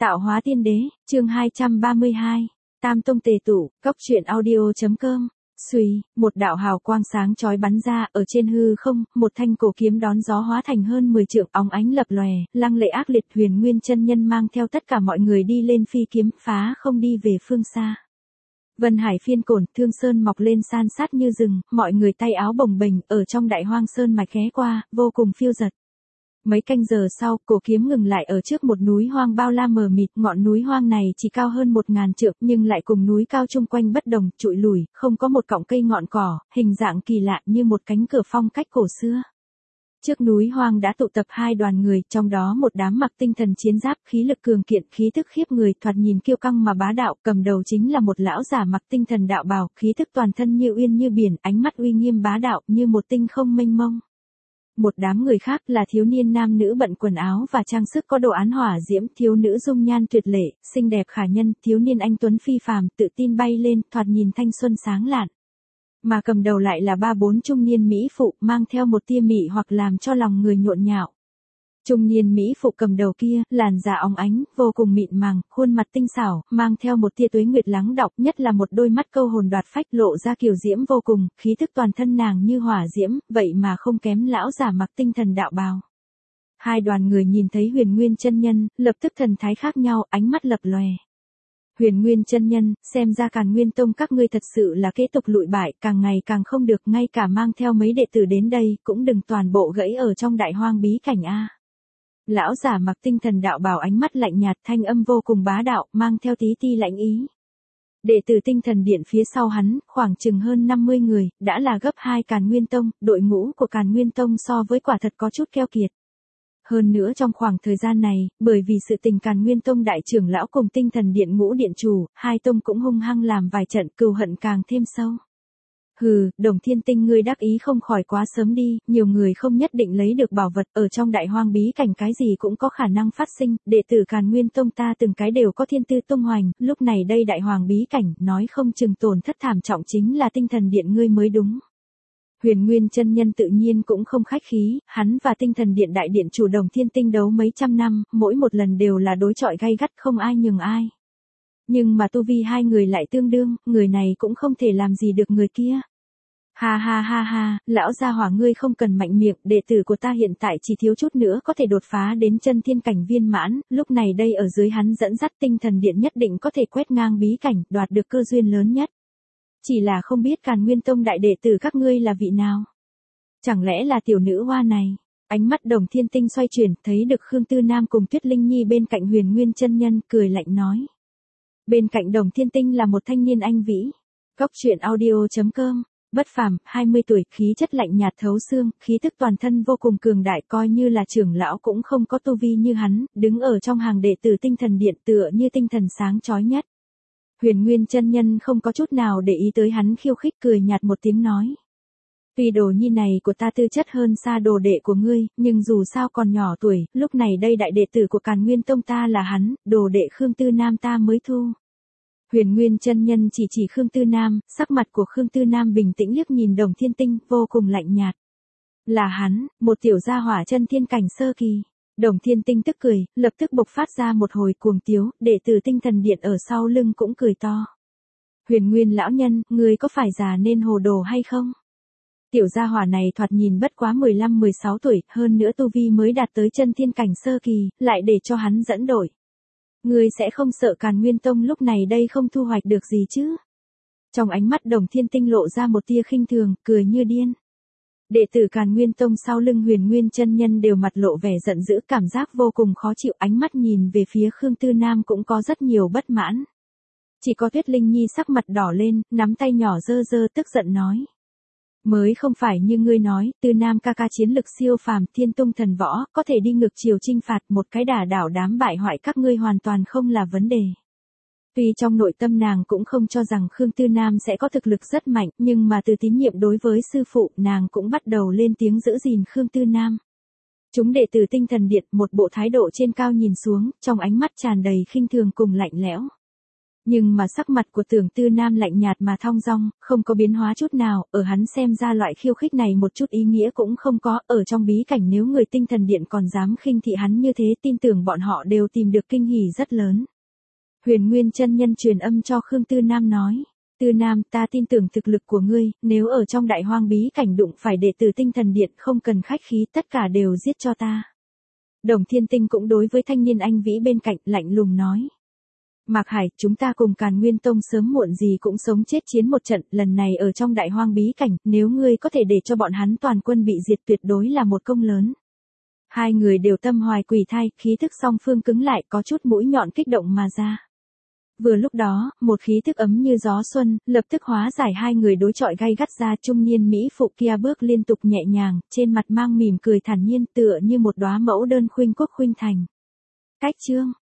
Tạo hóa tiên đế, chương 232, Tam tông tề tụ, cốc truyện audio.com. Xuy, một đạo hào quang sáng chói bắn ra, ở trên hư không, một thanh cổ kiếm đón gió hóa thành hơn 10 trượng, óng ánh lập lòe, lăng lệ ác liệt. Huyền Nguyên chân nhân mang theo tất cả mọi người đi lên phi kiếm, phá không đi về phương xa. Vân Hải phiên cổn, Thương Sơn mọc lên san sát như rừng, mọi người tay áo bồng bềnh, ở trong đại hoang sơn mạch ghé qua, vô cùng phiêu dật. Mấy canh giờ sau, cổ kiếm ngừng lại ở trước một núi hoang bao la mờ mịt. Ngọn núi hoang này chỉ cao hơn 1000 trượng, nhưng lại cùng núi cao chung quanh bất đồng, trụi lủi, không có một cọng cây ngọn cỏ, hình dạng kỳ lạ như một cánh cửa phong cách cổ xưa. Trước núi hoang đã tụ tập hai đoàn người, trong đó một đám mặc tinh thần chiến giáp, khí lực cường kiện, khí tức khiếp người, thoạt nhìn kiêu căng mà bá đạo. Cầm đầu chính là một lão giả mặc tinh thần đạo bào, khí tức toàn thân như uyên như biển, ánh mắt uy nghiêm bá đạo như một tinh không mênh mông. Một đám người khác là thiếu niên nam nữ bận quần áo và trang sức có đồ án hỏa diễm, thiếu nữ dung nhan tuyệt lệ, xinh đẹp khả nhân, thiếu niên anh tuấn phi phàm, tự tin bay lên, thoạt nhìn thanh xuân sáng lạn. Mà cầm đầu lại là 3-4 trung niên mỹ phụ, mang theo một tia mị hoặc làm cho lòng người nhộn nhạo. Trung niên mỹ phụ cầm đầu kia, làn da óng ánh, vô cùng mịn màng, khuôn mặt tinh xảo, mang theo một tia tuế nguyệt lắng đọng, nhất là một đôi mắt câu hồn đoạt phách, lộ ra kiều diễm vô cùng, khí thức toàn thân nàng như hỏa diễm, vậy mà không kém lão giả mặc tinh thần đạo bào. Hai đoàn người nhìn thấy Huyền Nguyên chân nhân, lập tức thần thái khác nhau, ánh mắt lập lòe. Huyền Nguyên chân nhân, xem ra Càn Nguyên tông các ngươi thật sự là kế tục lụi bại, càng ngày càng không được, ngay cả mang theo mấy đệ tử đến đây, cũng đừng toàn bộ gãy ở trong đại hoang bí cảnh a. Lão giả mặc tinh thần đạo bào, ánh mắt lạnh nhạt, thanh âm vô cùng bá đạo, mang theo tí ti lạnh ý. Đệ tử tinh thần điện phía sau hắn, khoảng chừng hơn 50 người, đã là gấp 2 Càn Nguyên tông, đội ngũ của Càn Nguyên tông so với quả thật có chút keo kiệt. Hơn nữa trong khoảng thời gian này, bởi vì sự tình Càn Nguyên tông đại trưởng lão cùng tinh thần điện ngũ điện chủ, hai tông cũng hung hăng làm vài trận, cừu hận càng thêm sâu. Hừ, Đồng Thiên Tinh ngươi đắc ý không khỏi quá sớm đi, nhiều người không nhất định lấy được bảo vật, ở trong đại hoang bí cảnh cái gì cũng có khả năng phát sinh, đệ tử Càn Nguyên tông ta từng cái đều có thiên tư tung hoành, lúc này đây đại hoàng bí cảnh, nói không chừng tổn thất thảm trọng chính là tinh thần điện ngươi mới đúng. Huyền Nguyên chân nhân tự nhiên cũng không khách khí, hắn và tinh thần điện đại điện chủ Đồng Thiên Tinh đấu mấy trăm năm, mỗi một lần đều là đối chọi gay gắt, không ai nhường ai. Nhưng mà tu vi hai người lại tương đương, người này cũng không thể làm gì được người kia. Ha ha ha ha, lão gia hỏa ngươi không cần mạnh miệng, đệ tử của ta hiện tại chỉ thiếu chút nữa có thể đột phá đến chân thiên cảnh viên mãn, lúc này đây ở dưới hắn dẫn dắt tinh thần điện nhất định có thể quét ngang bí cảnh, đoạt được cơ duyên lớn nhất. Chỉ là không biết Càn Nguyên tông đại đệ tử các ngươi là vị nào? Chẳng lẽ là tiểu nữ hoa này? Ánh mắt Đồng Thiên Tinh xoay chuyển, thấy được Khương Tư Nam cùng Tuyết Linh Nhi bên cạnh Huyền Nguyên chân nhân, cười lạnh nói. Bên cạnh Đồng Thiên Tinh là một thanh niên anh vĩ. Cốc truyện audio.com. Bất phàm, 20 tuổi, khí chất lạnh nhạt thấu xương, khí tức toàn thân vô cùng cường đại, coi như là trưởng lão cũng không có tu vi như hắn, đứng ở trong hàng đệ tử tinh thần điện tựa như tinh thần sáng chói nhất. Huyền Nguyên chân nhân không có chút nào để ý tới hắn khiêu khích, cười nhạt một tiếng nói. Tuy đồ nhi này của ta tư chất hơn xa đồ đệ của ngươi, nhưng dù sao còn nhỏ tuổi, lúc này đây đại đệ tử của Càn Nguyên tông ta là hắn, đồ đệ Khương Tư Nam ta mới thu. Huyền Nguyên chân nhân chỉ Khương Tư Nam, sắc mặt của Khương Tư Nam bình tĩnh liếc nhìn Đồng Thiên Tinh, vô cùng lạnh nhạt. Là hắn, một tiểu gia hỏa chân thiên cảnh sơ kỳ. Đồng Thiên Tinh tức cười, lập tức bộc phát ra một hồi cuồng tiếu, đệ tử tinh thần điện ở sau lưng cũng cười to. Huyền Nguyên lão nhân, ngươi có phải già nên hồ đồ hay không? Tiểu gia hỏa này thoạt nhìn bất quá 15-16 tuổi, hơn nữa tu vi mới đạt tới chân thiên cảnh sơ kỳ, lại để cho hắn dẫn đội. Ngươi sẽ không sợ Càn Nguyên tông lúc này đây không thu hoạch được gì chứ? Trong ánh mắt Đồng Thiên Tinh lộ ra một tia khinh thường, cười như điên. Đệ tử Càn Nguyên tông sau lưng Huyền Nguyên chân nhân đều mặt lộ vẻ giận dữ, cảm giác vô cùng khó chịu, ánh mắt nhìn về phía Khương Tư Nam cũng có rất nhiều bất mãn. Chỉ có Tuyết Linh Nhi sắc mặt đỏ lên, nắm tay nhỏ giơ giơ tức giận nói. Mới không phải như ngươi nói, Tư Nam ca ca chiến lực siêu phàm, thiên tung thần võ, có thể đi ngược chiều chinh phạt, một cái đả đảo đám bại hoại các ngươi hoàn toàn không là vấn đề. Tuy trong nội tâm nàng cũng không cho rằng Khương Tư Nam sẽ có thực lực rất mạnh, nhưng mà từ tín nhiệm đối với sư phụ, nàng cũng bắt đầu lên tiếng giữ gìn Khương Tư Nam. Chúng đệ tử tinh thần điện, một bộ thái độ trên cao nhìn xuống, trong ánh mắt tràn đầy khinh thường cùng lạnh lẽo. Nhưng mà sắc mặt của Tưởng Tư Nam lạnh nhạt mà thong dong, không có biến hóa chút nào, ở hắn xem ra loại khiêu khích này một chút ý nghĩa cũng không có, ở trong bí cảnh nếu người tinh thần điện còn dám khinh thị hắn như thế tin tưởng bọn họ đều tìm được kinh hỉ rất lớn. Huyền Nguyên chân nhân truyền âm cho Khương Tư Nam nói. Tư Nam, ta tin tưởng thực lực của ngươi, nếu ở trong đại hoang bí cảnh đụng phải đệ tử tinh thần điện không cần khách khí tất cả đều giết cho ta. Đồng Thiên Tinh cũng đối với thanh niên anh vĩ bên cạnh lạnh lùng nói. Mạc Hải, chúng ta cùng Càn Nguyên Tông sớm muộn gì cũng sống chết chiến một trận, lần này ở trong đại hoang bí cảnh, nếu ngươi có thể để cho bọn hắn toàn quân bị diệt tuyệt đối là một công lớn. Hai người đều tâm hoài quỷ thai, khí thức song phương cứng lại có chút mũi nhọn kích động mà ra. Vừa lúc đó, một khí thức ấm như gió xuân, lập tức hóa giải hai người đối chọi gay gắt ra trung niên Mỹ phụ kia bước liên tục nhẹ nhàng, trên mặt mang mỉm cười thản nhiên tựa như một đóa mẫu đơn khuynh quốc khuynh thành. Cách chương